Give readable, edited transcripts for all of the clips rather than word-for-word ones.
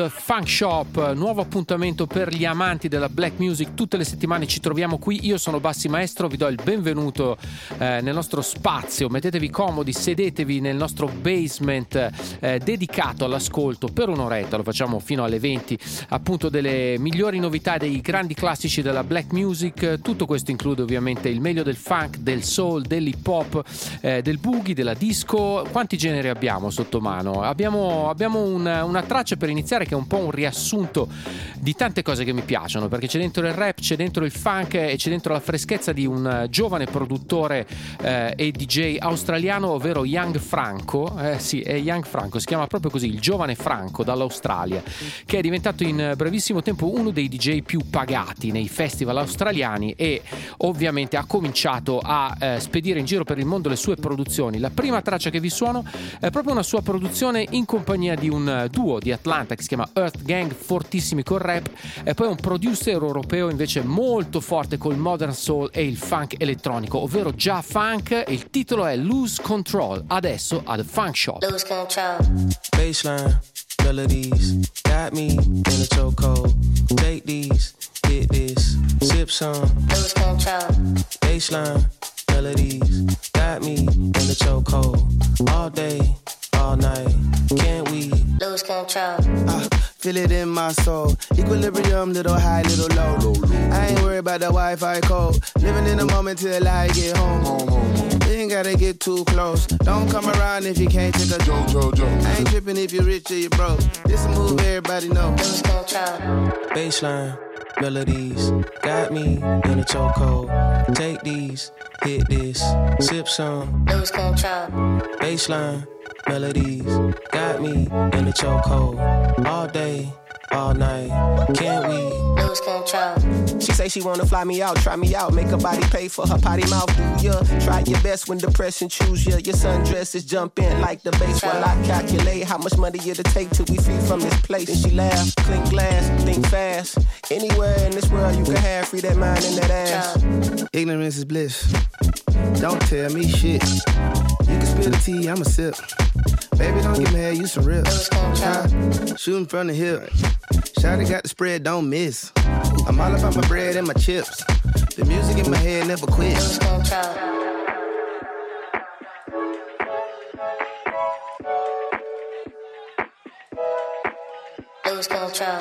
The Funk Shop, nuovo appuntamento per gli amanti della black music. Tutte le settimane ci troviamo qui. Io sono Bassi Maestro, vi do il benvenuto nel nostro spazio. Mettetevi comodi, sedetevi nel nostro basement dedicato all'ascolto per un'oretta. Lo facciamo fino alle 20, appunto, delle migliori novità, dei grandi classici della black music. Tutto questo include ovviamente il meglio del funk, del soul, dell'hip hop, del boogie, della disco. Quanti generi abbiamo sotto mano? Abbiamo una traccia per iniziare che è un po' un riassunto di tante cose che mi piacciono, perché c'è dentro il rap, c'è dentro il funk e c'è dentro la freschezza di un giovane produttore e DJ australiano, ovvero Young Franco. Sì, è Young Franco, si chiama proprio così, il giovane Franco dall'Australia, che è diventato in brevissimo tempo uno dei DJ più pagati nei festival australiani e ovviamente ha cominciato a spedire in giro per il mondo le sue produzioni. La prima traccia che vi suono è proprio una sua produzione in compagnia di un duo di Atlanta che si chiama Earth Gang, fortissimi col rap, e poi un producer europeo invece molto forte col modern soul e il funk elettronico, ovvero Ja Funk, e il titolo è Lose Control, adesso a The Funk Shop. Lose control. Baseline, melodies, got me in a chokehold. Take these, hit this, sip some. Lose control. Baseline, melodies, got me in a chokehold. All day, all night, can't we lose control? Feel it in my soul. Equilibrium, little high, little low. I ain't worried about the Wi-Fi code. Living in the moment till I get home. You ain't gotta get too close. Don't come around if you can't take a joke. I ain't tripping if you're rich or you broke. This a move everybody know. Lose control. Baseline, melodies, got me in a chokehold. Take these, hit this, sip some. Lose control. Baseline, melodies, got me in a chokehold. All day, all night, can't we lose control? She say she wanna fly me out, try me out, make her body pay for her potty mouth. Do ya try your best when depression choose ya? Your sundresses jump in like the bass while I calculate how much money it'll take till we free from this place. And she laugh, clink glass, think fast. Anywhere in this world you can have, free that mind and that ass. Ignorance is bliss. Don't tell me shit. You can spill the tea, I'ma sip. Baby, don't get mad, you some rip. Shooting from the hip. Shawty got the spread, don't miss. I'm all about my bread and my chips. The music in my head never quits. Lose control.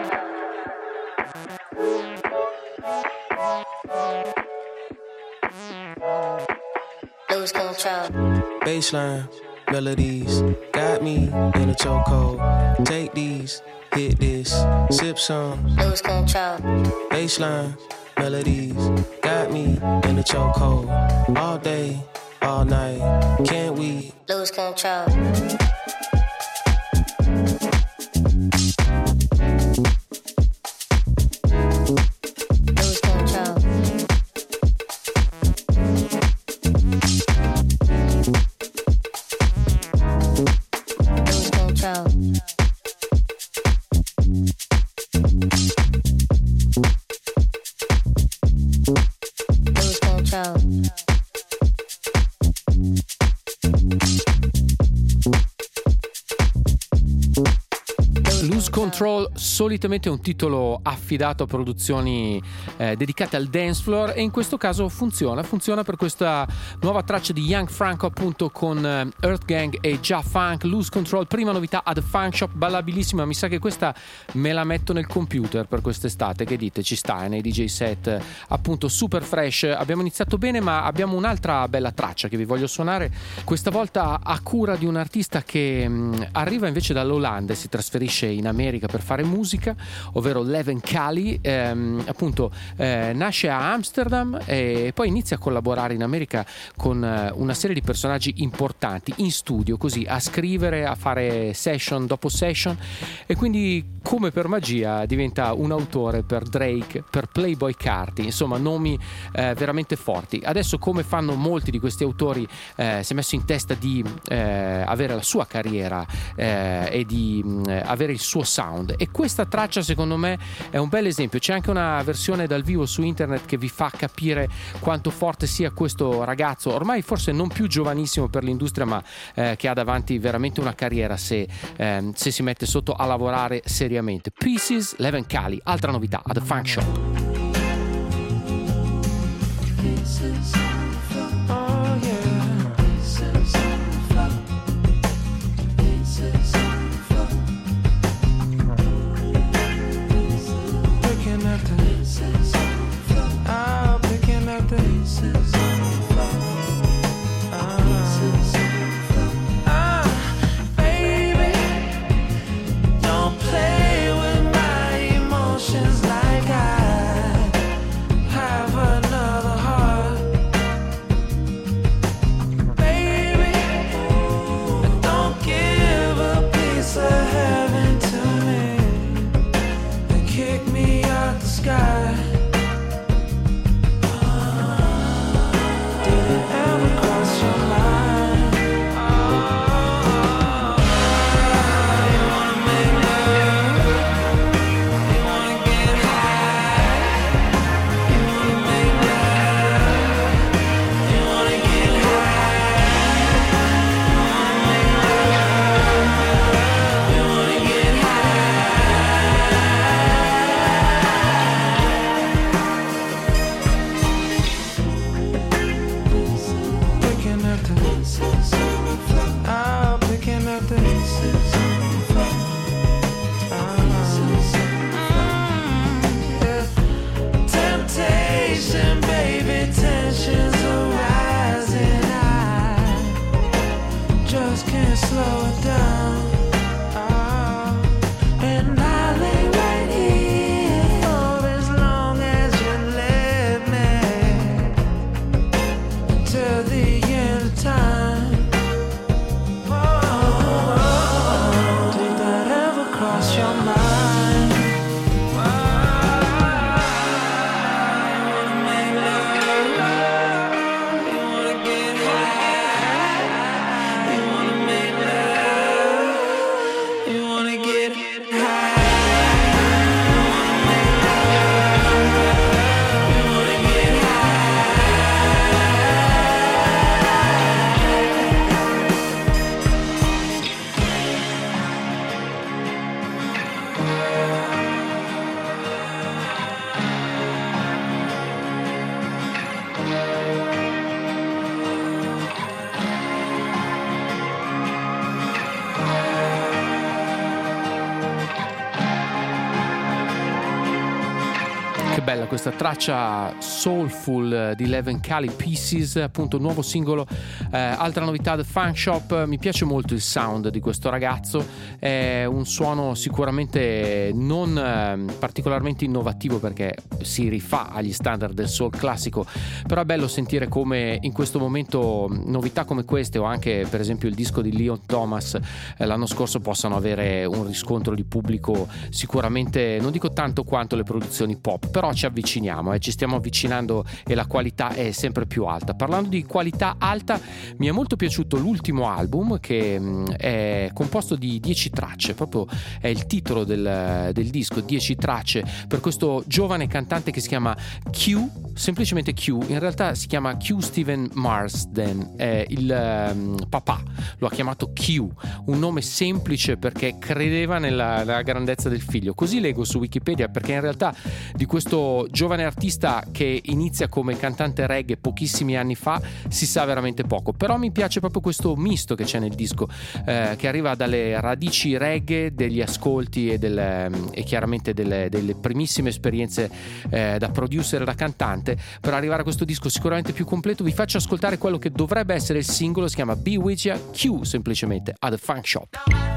Lose control. Baseline, melodies, got me in a chokehold. Take these, hit this, sip some. Lose control. Baseline, melodies, got me in a chokehold. All day, all night, can't we lose control? Control solitamente è un titolo affidato a produzioni dedicate al dance floor, e in questo caso funziona per questa nuova traccia di Young Franco, appunto, con Earth Gang e Ja Funk. Lose Control, prima novità a The Funk Shop, ballabilissima. Mi sa che questa me la metto nel computer per quest'estate, che dite? Ci sta nei DJ set, appunto, super fresh. Abbiamo iniziato bene, ma abbiamo un'altra bella traccia che vi voglio suonare, questa volta a cura di un artista che arriva invece dall'Olanda e si trasferisce in America per fare musica, ovvero Leven Kali. Appunto nasce a Amsterdam e poi inizia a collaborare in America con una serie di personaggi importanti in studio, così a scrivere, a fare session dopo session, e quindi come per magia diventa un autore per Drake, per Playboi Carti, insomma nomi veramente forti. Adesso, come fanno molti di questi autori, si è messo in testa di avere la sua carriera e di avere il suo sound, e questa traccia secondo me è un bel esempio. C'è anche una versione dal vivo su internet che vi fa capire quanto forte sia questo ragazzo, ormai forse non più giovanissimo per l'industria, ma che ha davanti veramente una carriera se si mette sotto a lavorare seriamente. Pieces, Leven Kali, altra novità a The Funk Shop. Bella questa traccia soulful di Leven Kali, Pieces, appunto nuovo singolo, altra novità The Funk Shop. Mi piace molto il sound di questo ragazzo, è un suono sicuramente non particolarmente innovativo perché si rifà agli standard del soul classico, però è bello sentire come in questo momento novità come queste, o anche per esempio il disco di Leon Thomas l'anno scorso, possano avere un riscontro di pubblico sicuramente, non dico tanto quanto le produzioni pop, però ci avviciniamo, ci stiamo avvicinando e la qualità è sempre più alta. Parlando di qualità alta, mi è molto piaciuto l'ultimo album, che è composto di 10 tracce, proprio è il titolo del disco, 10 tracce, per questo giovane cantante che si chiama Q, semplicemente Q, in realtà si chiama Q Steven Marsden, il papà lo ha chiamato Q, un nome semplice perché credeva nella grandezza del figlio, così leggo su Wikipedia, perché in realtà di questo giovane artista che inizia come cantante reggae pochissimi anni fa si sa veramente poco, però mi piace proprio questo misto che c'è nel disco, che arriva dalle radici reggae, degli ascolti e chiaramente delle primissime esperienze da producer e da cantante, per arrivare a questo disco sicuramente più completo. Vi faccio ascoltare quello che dovrebbe essere il singolo, si chiama Be With Ya, Q semplicemente a The Funk Shop.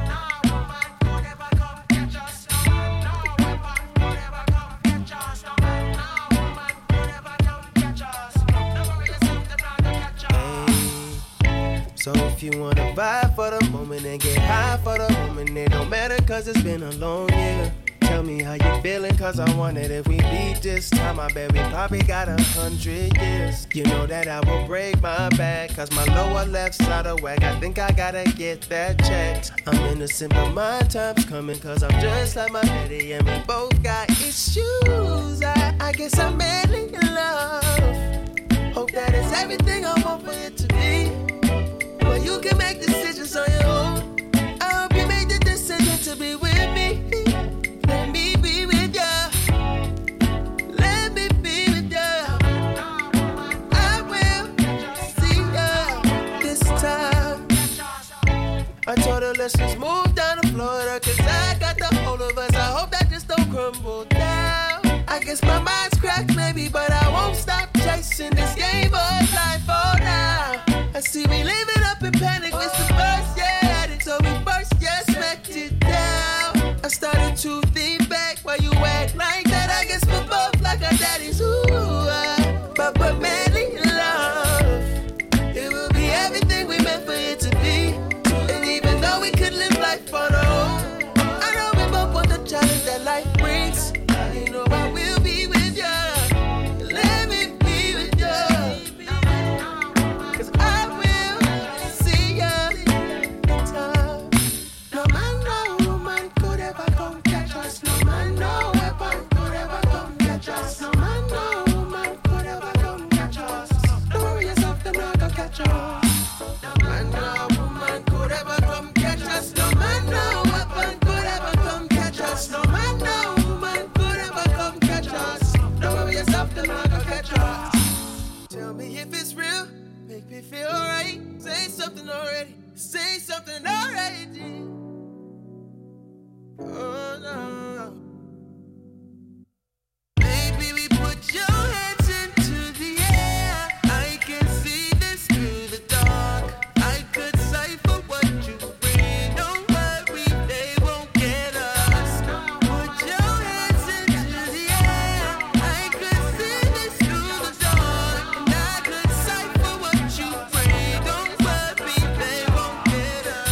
So if you wanna vibe for the moment and get high for the moment, it don't matter cause it's been a long year. Tell me how you feeling, cause I want it. If we beat this time, I bet we probably got 100 years. You know that I will break my back, cause my lower left side of whack. I think I gotta get that checked. I'm innocent, but my time's coming, cause I'm just like my daddy, and we both got issues. I guess I'm madly in love. Hope that it's everything I want for it to be. But you can make decisions on your own. I hope you made the decision to be with me. Let me be with you. Let me be with you. I will see you this time. I told her let's just move down to Florida, cause I got the whole of us. I hope that just don't crumble down. I guess my mind's cracked maybe, but I won't stop chasing this game of life for now. I see me living up in panic, it's the first year. So we first just smacked it down. I started to think back while you act like that. I guess we're both like our daddies, but we're madly in love. It will be everything we meant for it to be. And even though we could live life on our own, I know we both want the challenge that life brings. You know I will be with you. Let me be with you. Cause I will see you in time. No man, no woman could ever come catch us. No man, no weapon could ever come catch us. No man, no woman could ever come catch us. Don't worry yourself, they're not gonna catch us. No man, no woman could ever come catch us. No man, no weapon could ever come catch us. No man, no woman could ever come catch us. Don't worry yourself, they're not gonna catch us. Tell me if it's real, make me feel right. Say something already, say something already. Oh no. Maybe we put your hands into the air. I can see this through the dark. I could cipher what you bring. Don't worry, they won't get us. Put your hands into the air. I could see this through the dark. And I could cipher what you bring. Don't worry, they won't get us.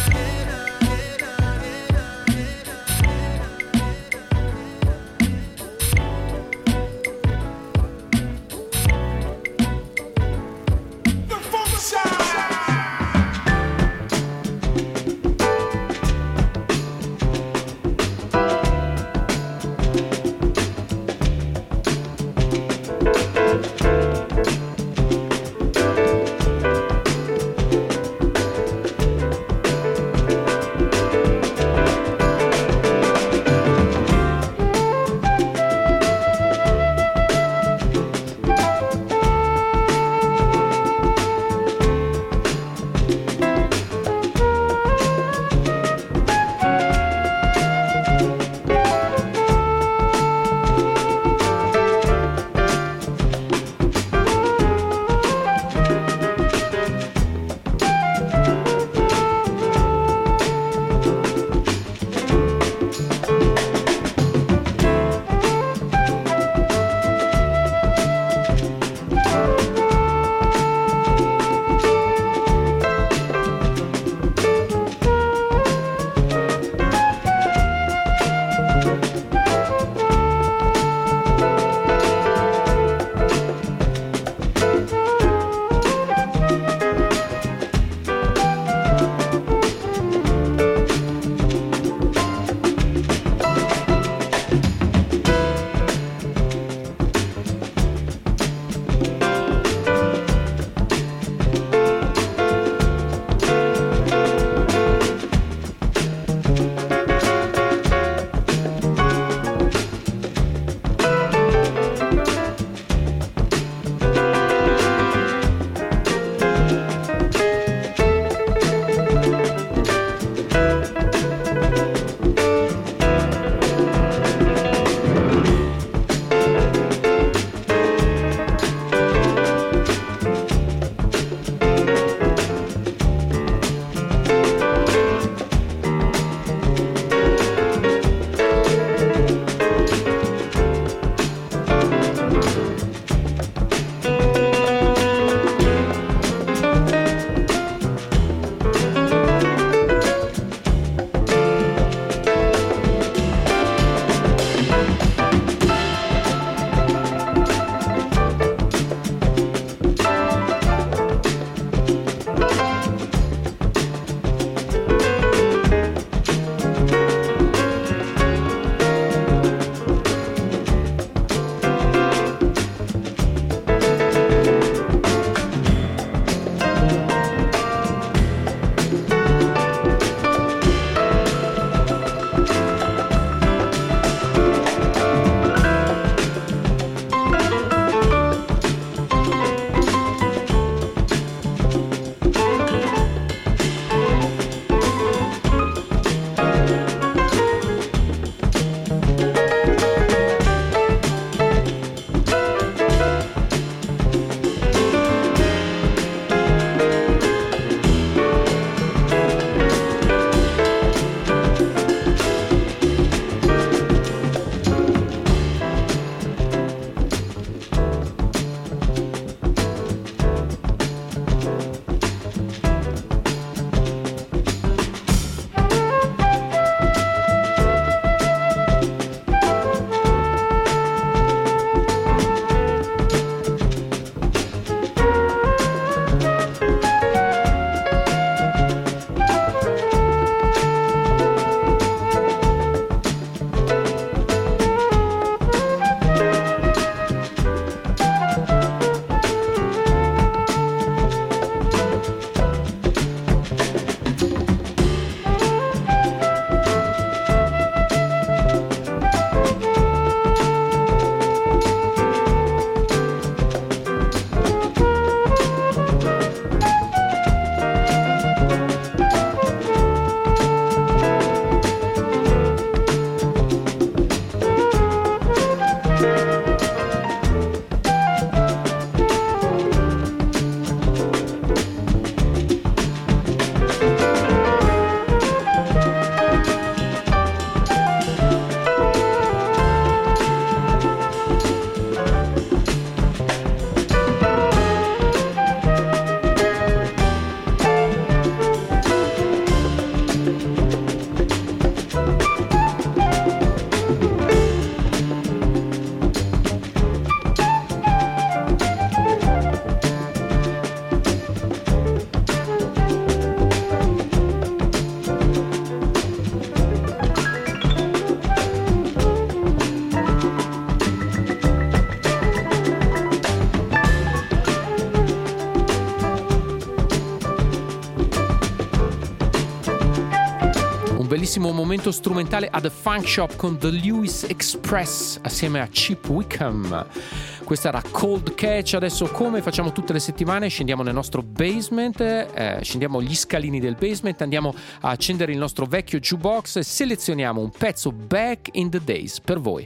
bellissimo momento strumentale a The Funk Shop con The Lewis Express assieme a Chip Wickham. Questa era Cold Catch. Adesso, come facciamo tutte le settimane, scendiamo nel nostro basement, scendiamo gli scalini del basement, andiamo a accendere il nostro vecchio jukebox e selezioniamo un pezzo back in the days per voi.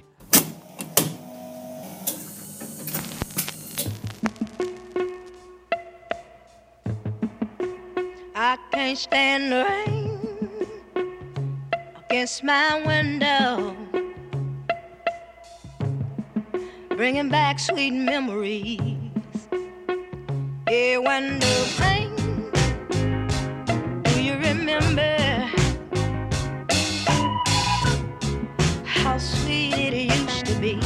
I can't stand the rain against my window, bringing back sweet memories. Yeah, when the rain, do you remember how sweet it used to be?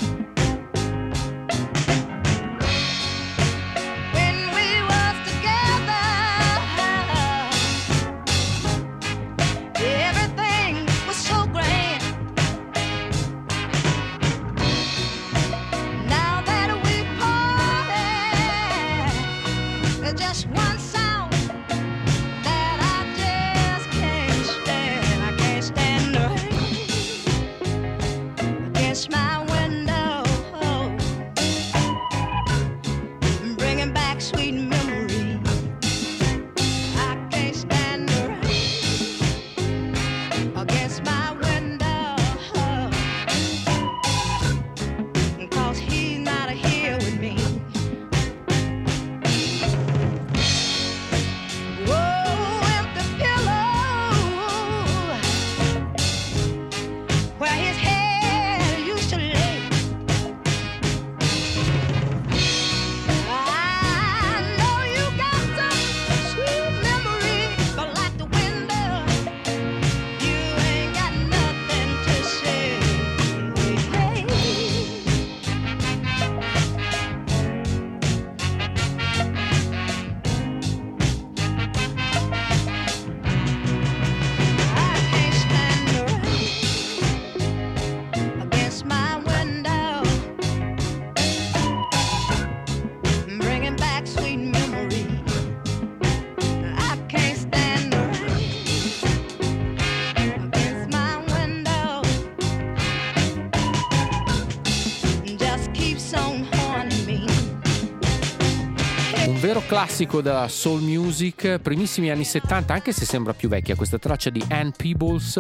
Classico della soul music, primissimi anni 70, anche se sembra più vecchia questa traccia di Ann Peebles,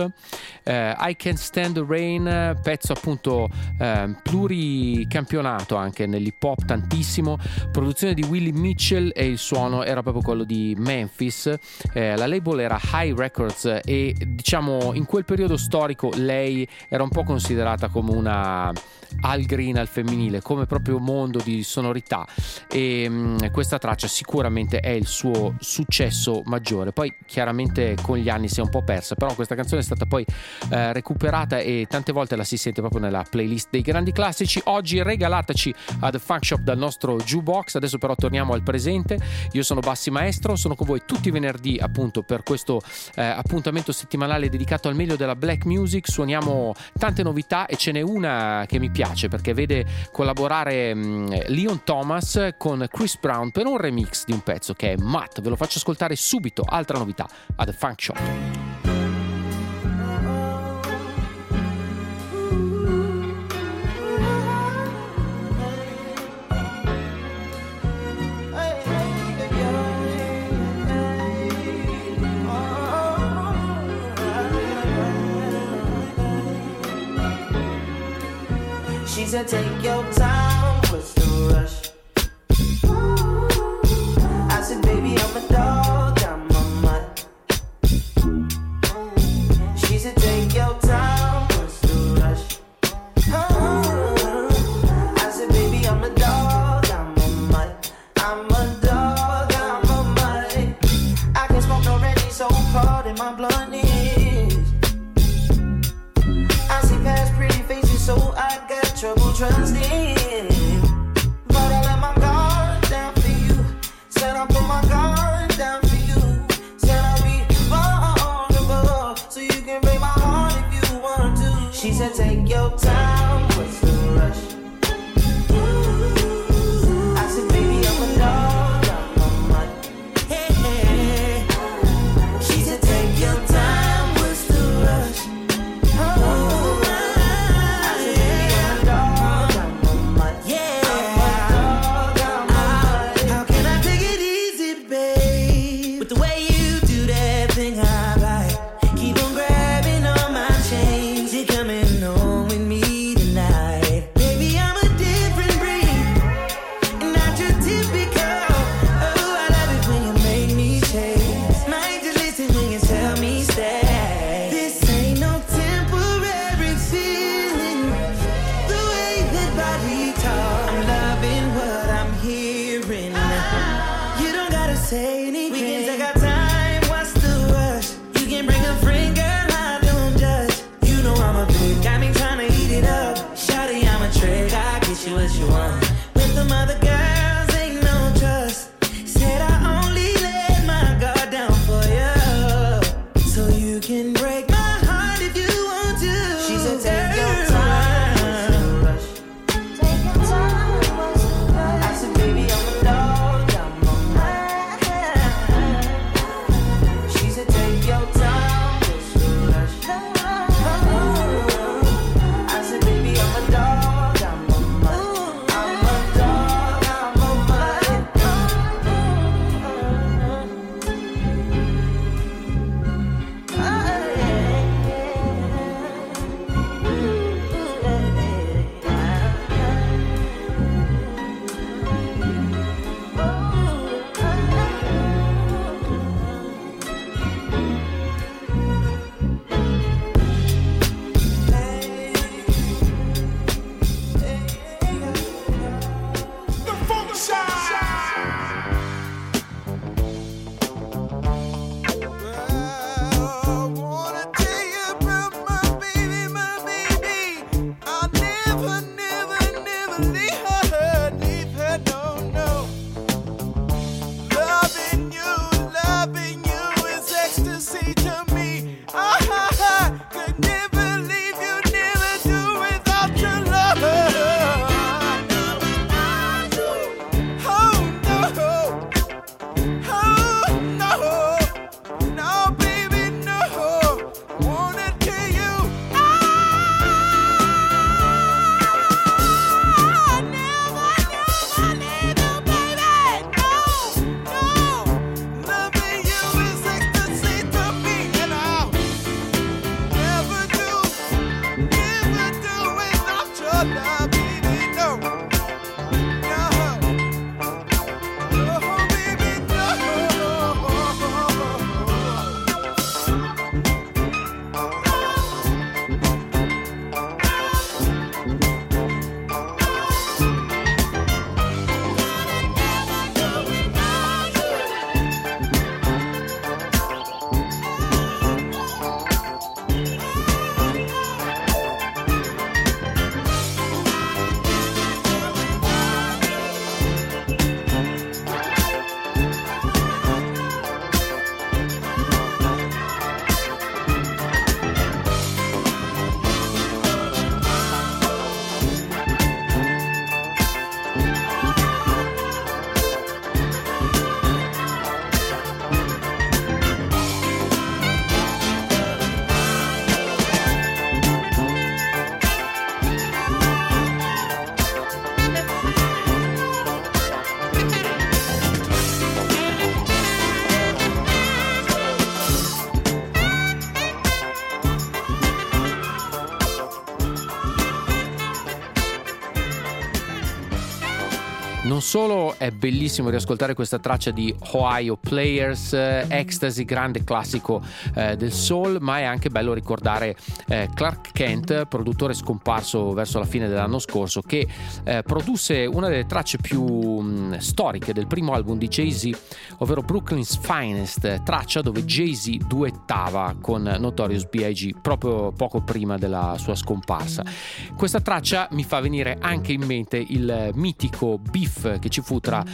I Can't Stand the Rain, pezzo appunto pluricampionato anche nell'hip hop tantissimo, produzione di Willie Mitchell e il suono era proprio quello di Memphis, la label era High Records e diciamo in quel periodo storico lei era un po' considerata come una Al Green al femminile, come proprio mondo di sonorità, e questa traccia sicuramente è il suo successo maggiore. Poi chiaramente con gli anni si è un po' persa, però questa canzone è stata poi recuperata e tante volte la si sente proprio nella playlist dei grandi classici, oggi regalataci a The Funk Shop dal nostro jukebox. Adesso però torniamo al presente. Io sono Bassi Maestro, sono con voi tutti i venerdì appunto per questo appuntamento settimanale dedicato al meglio della black music. Suoniamo tante novità e ce n'è una che mi piace perché vede collaborare Leon Thomas con Chris Brown per un remix di un pezzo che è Matt. Ve lo faccio ascoltare subito, altra novità a The Funk Shop. She said, take your time, what's the rush? I said, baby, I'm a dog, I'm a mutt. She said, take your time, what's the rush? I said, baby, I'm a dog, I'm a mutt. I'm a dog, I'm a mutt. I can't smoke already, so hard in my blunt is. I see past pretty faces, so I got trouble trusting. them other girls ain't no trust. Said I only let my guard down for you, so you can break my heart if you want to. She said take your time, what's the rush? Take your time, what's the rush? I said baby I'm a dog, I'm on my head. She said take your time, what's the rush? I said baby I'm a dog, I'm on my head. I'm a dog, I'm on my head. I wanna tell you about my baby. I'll never, never, never leave her, no. Loving you is ecstasy to me. I could never leave you, never do without your love. Oh no, no, baby, no. Wanna tell you, I never leave you, baby. No. Loving you is ecstasy to me, and I'll never do without your love, baby, no. Oh, baby, no. Non solo è bellissimo riascoltare questa traccia di Ohio Players, Ecstasy, grande classico del soul, ma è anche bello ricordare Clark Kent, produttore scomparso verso la fine dell'anno scorso, che produsse una delle tracce più storiche del primo album di Jay-Z, ovvero Brooklyn's Finest, traccia dove Jay-Z duettava con Notorious B.I.G. proprio poco prima della sua scomparsa. Questa traccia mi fa venire anche in mente il mitico beef che ci fu tra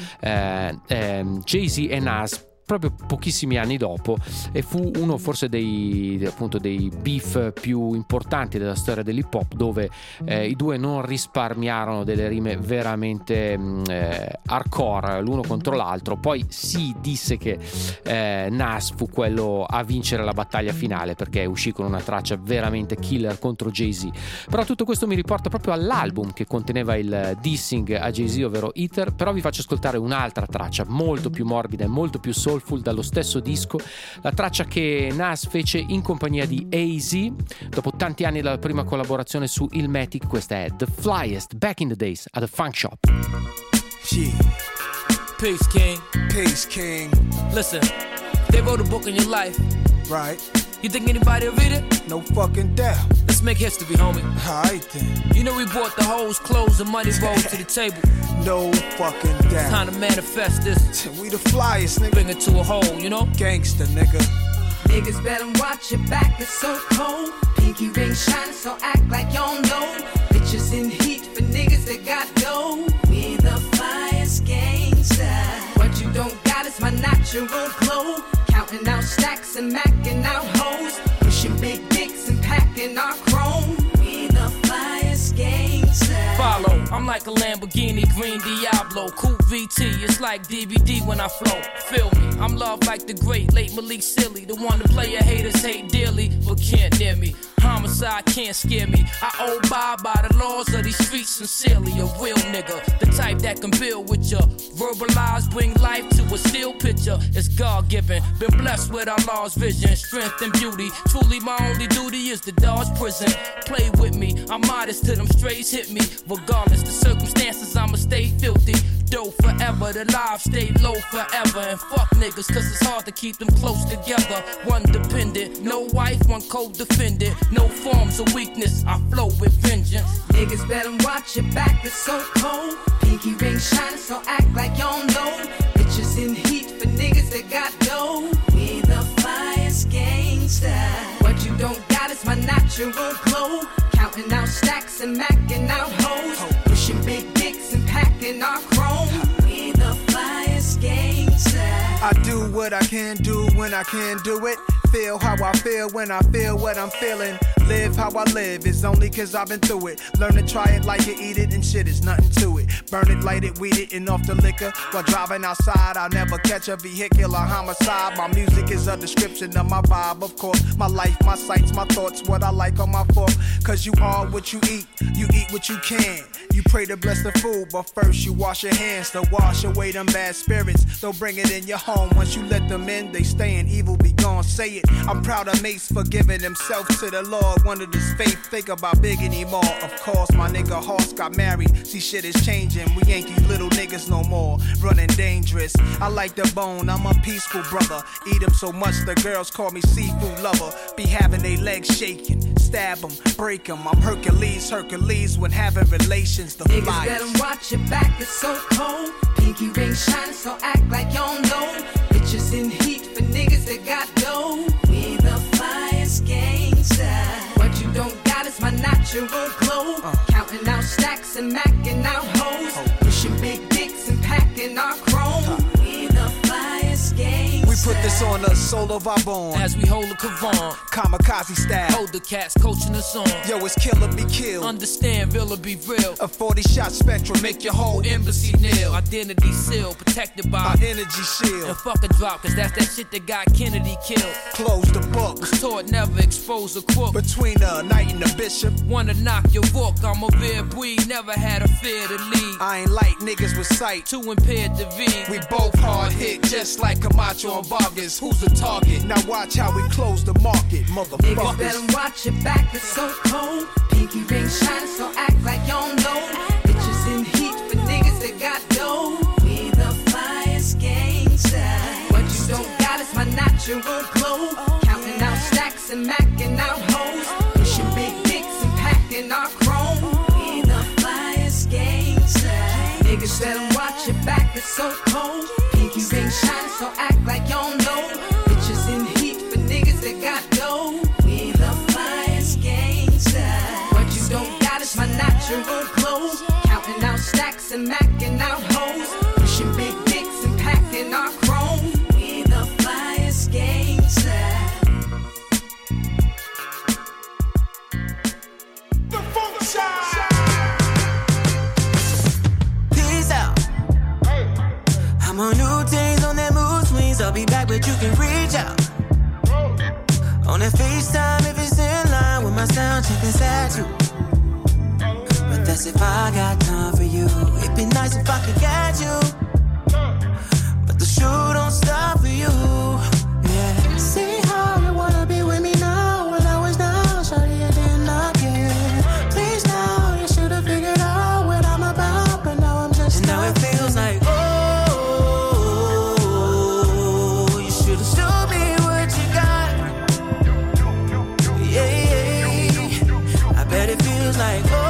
Jay-Z e Nas proprio pochissimi anni dopo, e fu uno forse dei beef più importanti della storia dell'hip hop, dove i due non risparmiarono delle rime veramente hardcore l'uno contro l'altro. Poi si disse che Nas fu quello a vincere la battaglia finale, perché uscì con una traccia veramente killer contro Jay-Z. Però tutto questo mi riporta proprio all'album che conteneva il dissing a Jay-Z, ovvero Ether. Però vi faccio ascoltare un'altra traccia molto più morbida e molto più soulful dallo stesso disco, la traccia che Nas fece in compagnia di AZ dopo tanti anni dalla prima collaborazione su Illmatic. Questa è The Flyest, Back in the Days at the Funk Shop. Yeah. Peace, King. Peace, King. Listen, they wrote a book on your life. Right. You think anybody will read it? No fucking doubt. Let's make history, homie. Alright then. You know we brought the hoes, clothes, and money rolls to the table. No fucking doubt. Time to manifest this. We the flyest, nigga. Bring it to a hole, you know? Gangsta, nigga. Niggas better watch your back, it's so cold. Pinky ring shining, so act like you don't know. Bitches in heat for niggas that got dough. We the natural glow. Counting out stacks and macking out hoes. Pushing big dicks and packing our chrome. We the flyest gangsters. Follow, I'm like a Lamborghini Green Diablo. Coupe VT, it's like DVD when I flow. Feel me, I'm loved like the great late Malik Silly. The one the player haters hate dearly, but can't near me. Homicide can't scare me. I abide by the laws of these streets sincerely. A real nigga, the type that can build with ya. Verbalize, bring life to a still picture. It's God-given, been blessed with our Lord's vision. Strength and beauty, truly my only duty is to dodge prison. Play with me, I'm modest till them strays hit me. Regardless the circumstances, I'ma stay filthy. Dough forever, the lives stay low forever. And fuck niggas, cause it's hard to keep them close together. One dependent, no wife, one co-defendant. No forms of weakness, I flow with vengeance. Niggas better watch your back, it's so cold. Pinky ring shining, so act like y'all know. Bitches in heat for niggas that got dough. We the flyest gangsters. What you don't got is my natural glow. Counting out stacks and macking out hoes. Pushing big dicks and packing our chrome. We the flyest gangsters. I do what I can do when I can do it. Feel how I feel when I feel what I'm feeling. Live how I live, it's only cause I've been through it. Learn to try it like you eat it and shit is nothing to it. Burn it, light it, weed it, and off the liquor. While driving outside, I'll never catch a vehicular homicide. My music is a description of my vibe, of course. My life, my sights, my thoughts, what I like on my fork. Cause you are what you eat what you can. You pray to bless the food, but first you wash your hands to wash away them bad spirits. Don't bring it in your home, once you let them in, they stay in evil, be gone, say it. I'm proud of Mace for giving himself to the Lord. Wanted his faith, think about big anymore. Of course, my nigga Hoss got married. See, shit is changing. We ain't these little niggas no more. Running dangerous. I like the bone, I'm a peaceful brother. Eat them so much the girls call me seafood lover. Be having they legs shaking. Stab them, break them. I'm Hercules when having relations. The niggas flyers. better watch your back, it's so cold. Pinky ring shining, so act like y'all know. Bitches in heat for niggas that got dough. We the flyest gangsters. What you don't got is my natural glow. Counting out stacks and macking out hoes. Pushing big dicks and packing our chrome. We the flyest gangsters. We put this on the soul of our bone. As we hold a Kavon, Kamikaze style. hold the cats coaching us on. Yo, it's kill or be killed. Understand, real or be real. A 40-shot spectrum Make your whole embassy kneel. Identity sealed, protected by our energy shield. and fuck a drop, cause that's that shit that got Kennedy killed. Close the book. Was taught never expose a crook. Between the knight and the bishop. Wanna knock your walk, I'm a rare breed, never had a fear to lead. I ain't like niggas with sight. Too impaired to read. We both hard hit, just like Camacho and Vargas. Who's the target? Now watch how we close the market, Niggas motherfuckers. better watch your back, it's so cold. Pinky ring shining, so act like y'all know. Bitches in heat for niggas that got dough. We the flyest gangsters. What you don't got is my natural glow. Counting out stacks and macking out hoes. Pushing big dicks and packing our chrome. We the flyest gangsters. Niggas better watch your back, it's so cold. Pinky ring shining, so act like y'all know. Bitches in heat for niggas that got dough. We the flyest gangsters. What you don't got is my natural glow. Counting out stacks and macking out hoes. Pushing big dicks and packing our chrome. We the flyest gangsters. Peace out. I'm on new things on that mood swings. I'll be back, but you can reach out. On that FaceTime if it's in line with my sound check inside you. But that's if I got time for you. It'd be nice if I could get you. But the shoe don't stop for you. Yeah. See how you wanna be with me now. When I was down, shawty, you didn't knock it. Please now, you should've figured out what I'm about. But now I'm just. And now it feels like, oh, you should've showed me what you got. Yeah. I bet it feels like, oh.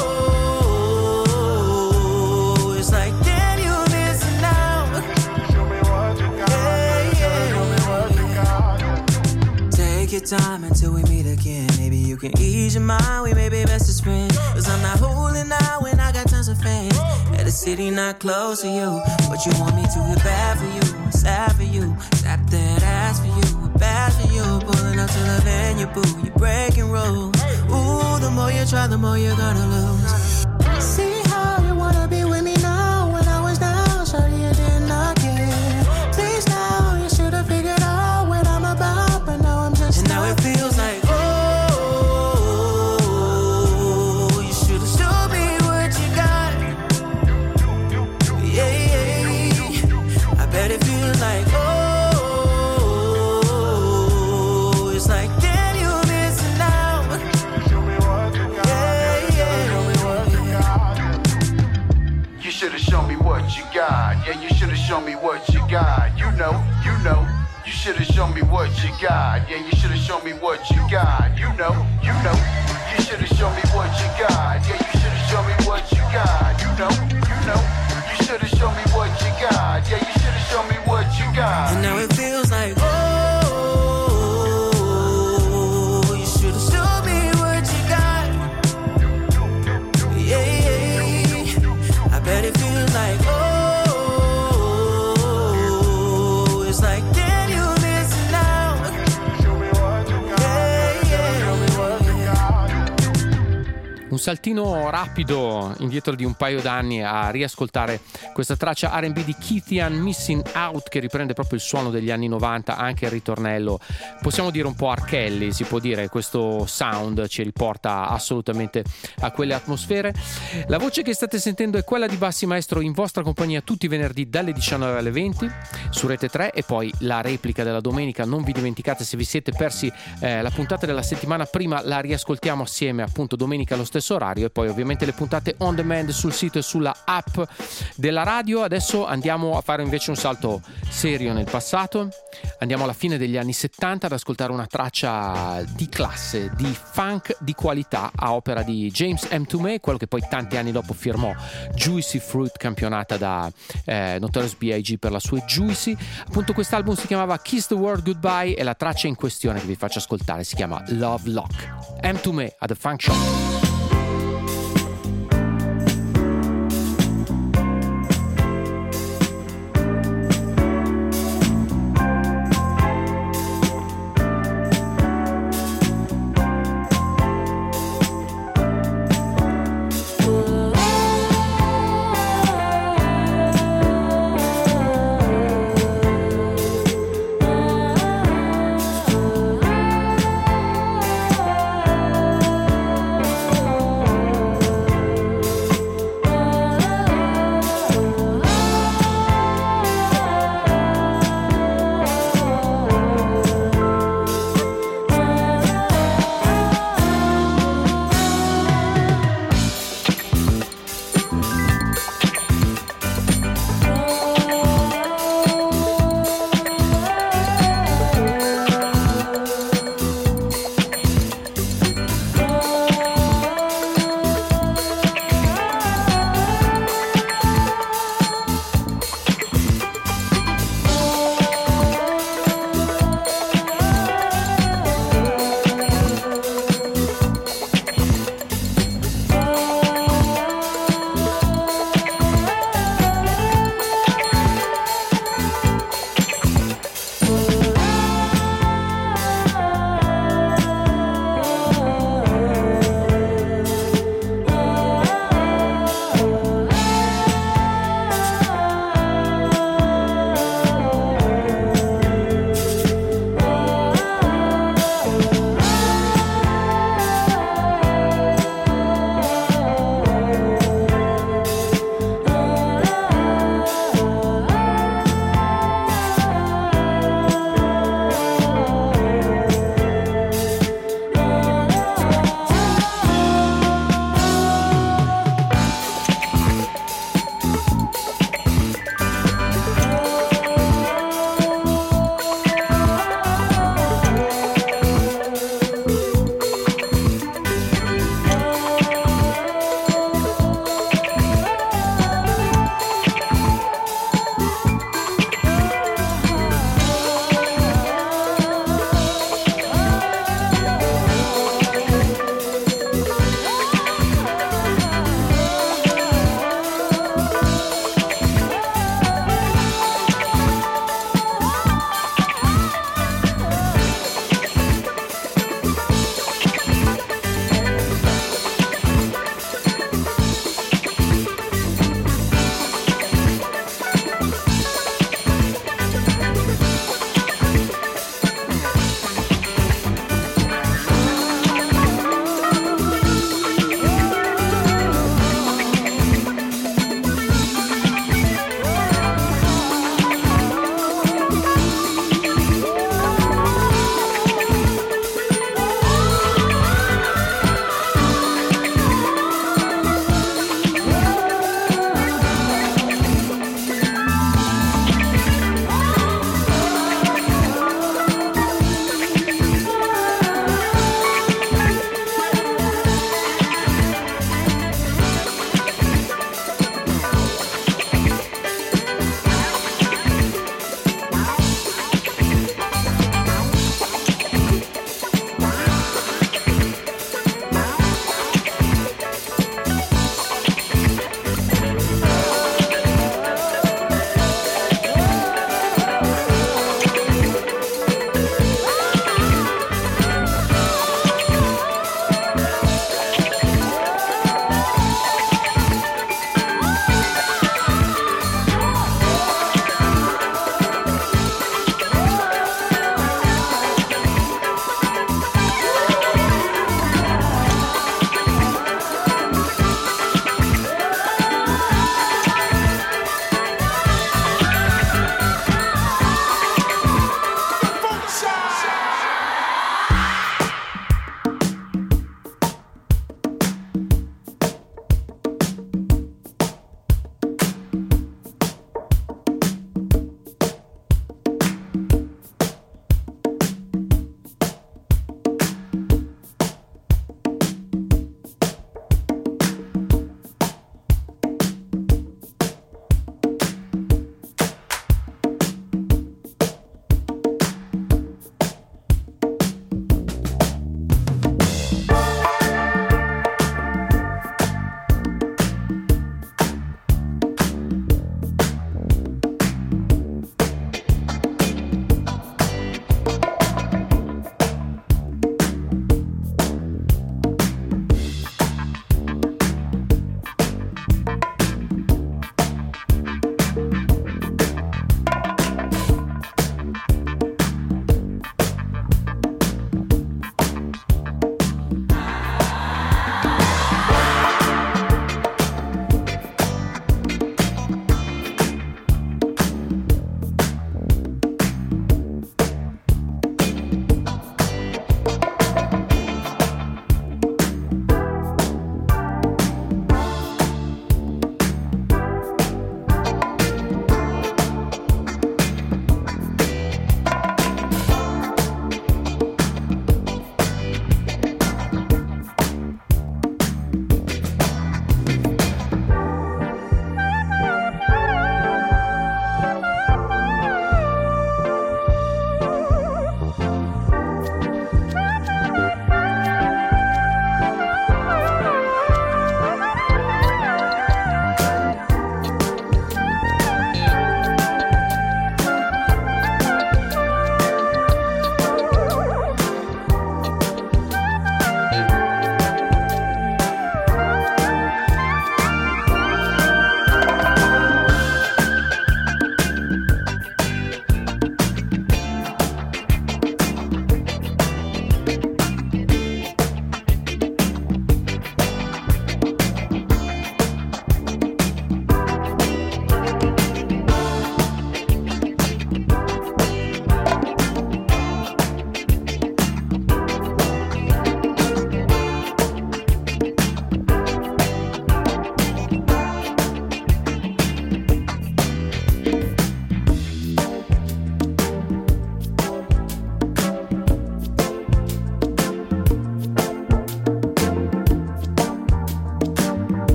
Time until we meet again. Maybe you can ease your mind. We may be best of friends. Cause I'm not holding out when I got tons of fans. At a city not close to you. But you want me to feel bad for you. I'm sad for you, sad that ass for you, bad for you. Pulling up to the venue, boo, you breaking rules. Ooh, the more you try, the more you're gonna lose. See how you wanna be with me now. When I was down, sorry you did not care. Please now, you should've figured out what I'm about, but now I'm just. And now it feels like, oh, you should've showed me what you got. Yeah, I bet it feels like, oh, it's like, damn, you missing out. You should've shown me what you got. Yeah, you should've shown me what you got. You know. You should've shown me what you got. Yeah, you should've shown me what you got. You know. You should've shown me what you got. Yeah, you should've shown me what you got. You know. You should've shown me what you got. Yeah, you should've shown me what you got. And now it feels like, oh, you should've shown me what you got. Yeah, I bet it feels like, oh, it's like, damn, you missing out. Un saltino rapido indietro di un paio d'anni a riascoltare questa traccia R&B di Keithian, Missing Out, che riprende proprio il suono degli anni 90, anche il ritornello, possiamo dire un po' R. Kelly, si può dire, questo sound ci riporta assolutamente a quelle atmosfere. La voce che state sentendo è quella di Bassi Maestro, in vostra compagnia tutti i venerdì dalle 19 alle 20 su Rete 3, e poi la replica della domenica. Non vi dimenticate, se vi siete persi la puntata della settimana prima, la riascoltiamo assieme appunto domenica allo stesso orario, e poi ovviamente le puntate on demand sul sito e sulla app della radio. Adesso andiamo a fare invece un salto serio nel passato, andiamo alla fine degli anni 70 ad ascoltare una traccia di classe, di funk di qualità, a opera di James M. Tummey, quello che poi tanti anni dopo firmò Juicy Fruit, campionata da Notorious B.I.G. per la sua Juicy. Appunto quest'album si chiamava Kiss the World Goodbye, e la traccia in questione che vi faccio ascoltare si chiama Love Lock. M. Tummey at The Funk Shop.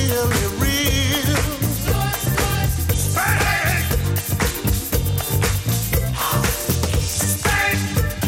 really real. Spank! Spank!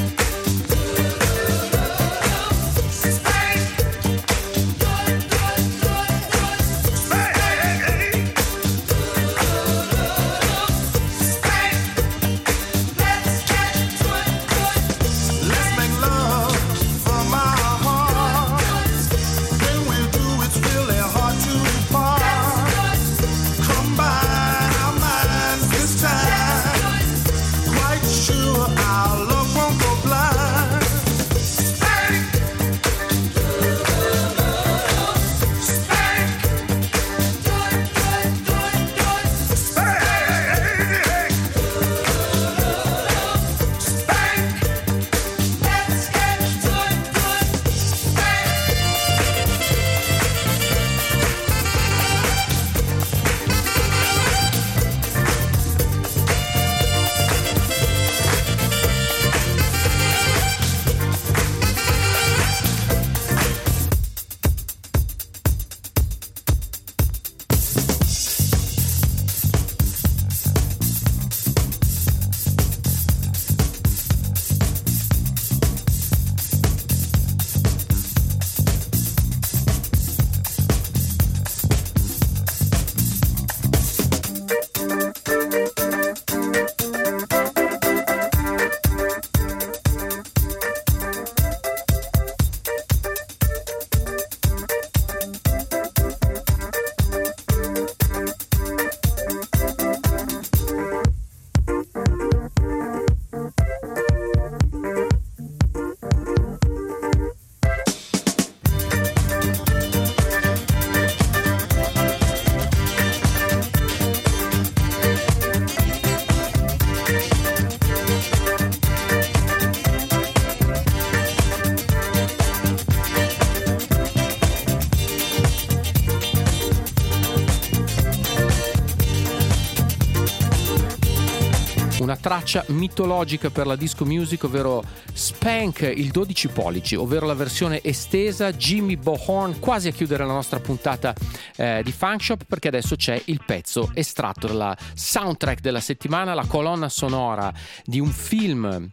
una traccia mitologica per la disco music, ovvero Spank, il 12 pollici, ovvero la versione estesa, Jimmy Bohorn, quasi a chiudere la nostra puntata di Funk Shop, perché adesso c'è il pezzo estratto dalla soundtrack della settimana, la colonna sonora di un film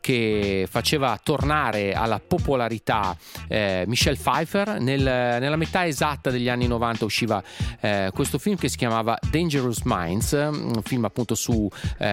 che faceva tornare alla popolarità Michelle Pfeiffer. Nella metà esatta degli anni 90 usciva questo film che si chiamava Dangerous Minds, un film appunto su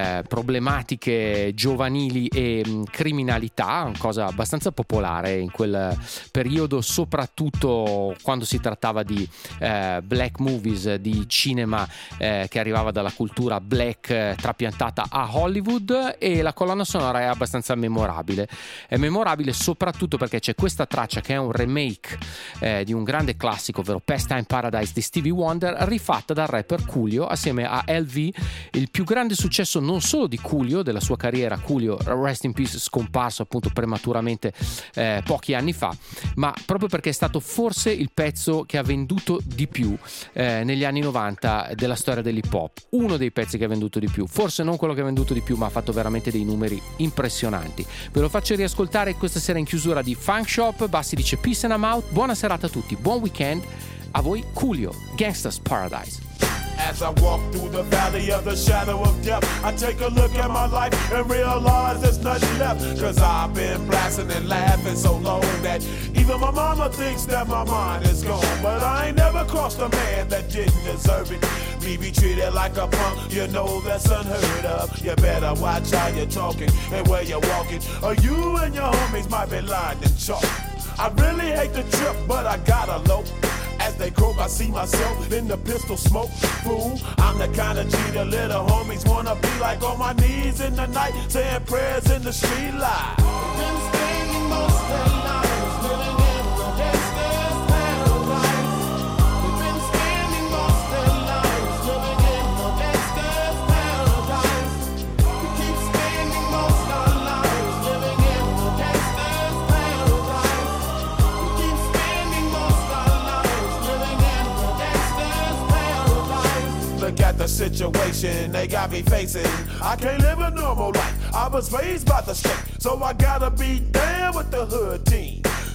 problematiche giovanili e criminalità, una cosa abbastanza popolare in quel periodo, soprattutto quando si trattava di black movies, di cinema che arrivava dalla cultura black trapiantata a Hollywood, e la colonna sonora è abbastanza memorabile. È memorabile soprattutto perché c'è questa traccia che è un remake di un grande classico, ovvero Pastime Paradise di Stevie Wonder, rifatta dal rapper Coolio assieme a LV, il più grande successo non solo di Coolio, della sua carriera. Coolio, rest in peace, scomparso appunto prematuramente pochi anni fa, ma proprio perché è stato forse il pezzo che ha venduto di più negli anni 90 della storia dell'hip hop, uno dei pezzi che ha venduto di più, forse non quello che ha venduto di più, ma ha fatto veramente dei numeri impressionanti. Ve lo faccio riascoltare questa sera in chiusura di Funk Shop. Bassi dice peace and I'm out, buona serata a tutti, buon weekend a voi. Coolio, Gangsta's Paradise. As I walk through the valley of the shadow of death, I take a look at my life and realize there's nothing left. Cause I've been blasting and laughing so long that even my mama thinks that my mind is gone. But I ain't never crossed a man that didn't deserve it. Me be treated like a punk, you know that's unheard of. You better watch how you're talking and where you're walking, or you and your homies might be lying in chalk. I really hate the trip, but I gotta low. As they croak, I see myself in the pistol smoke. Fool, I'm the kind of G the little homies wanna be like, on my knees in the night, saying prayers in the street light. Been spending most of their lives living in the gangster's paradise. We've been spending most of their lives living in the gangster's paradise. We keep spending most of our lives living in the gangster's paradise. We keep spending most of our lives living in the gangster's paradise. Look at the situation they got me facing. I can't live a normal life. I was raised by the street, so I gotta be down with the hood team.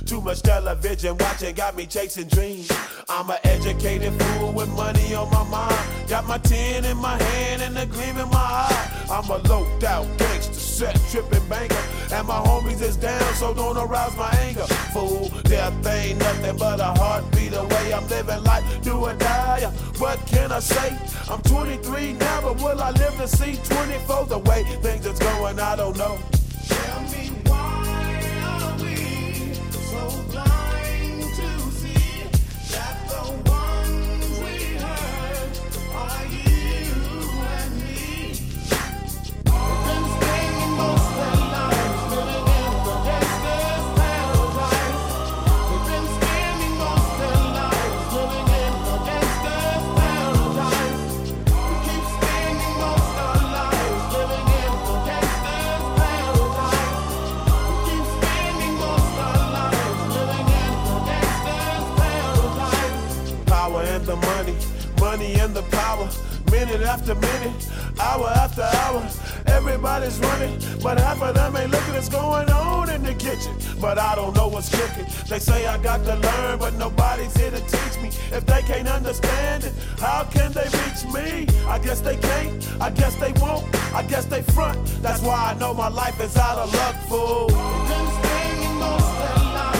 Too much television watching got me chasing dreams. I'm an educated fool with money on my mind. Got my 10 in my hand and a gleam in my eye. I'm a loped out gangster, set tripping banker. And my homies is down, so don't arouse my anger. Fool, death ain't nothing but a heartbeat away. I'm living life, do or die. What can I say? I'm 23 now, but will I live to see 24? The way things is going, I don't know. Tell me why are we so blind to see that the ones we hurt are you and me? We've been spending most of our lives living in the gangster's paradise. We've been spending most of our lives living in the gangster's paradise. We keep spending most of our lives living in the gangster's paradise. We keep spending most of our lives living in the gangster's paradise. Power and the money, money and the power. Minute after minute, hour after hour, everybody's running, but half of them ain't looking what's going on in the kitchen. But I don't know what's cooking. They say I got to learn, but nobody's here to teach me. If they can't understand it, how can they reach me? I guess they can't, I guess they won't, I guess they front. That's why I know my life is out of luck, fool. We've been spending most of our lives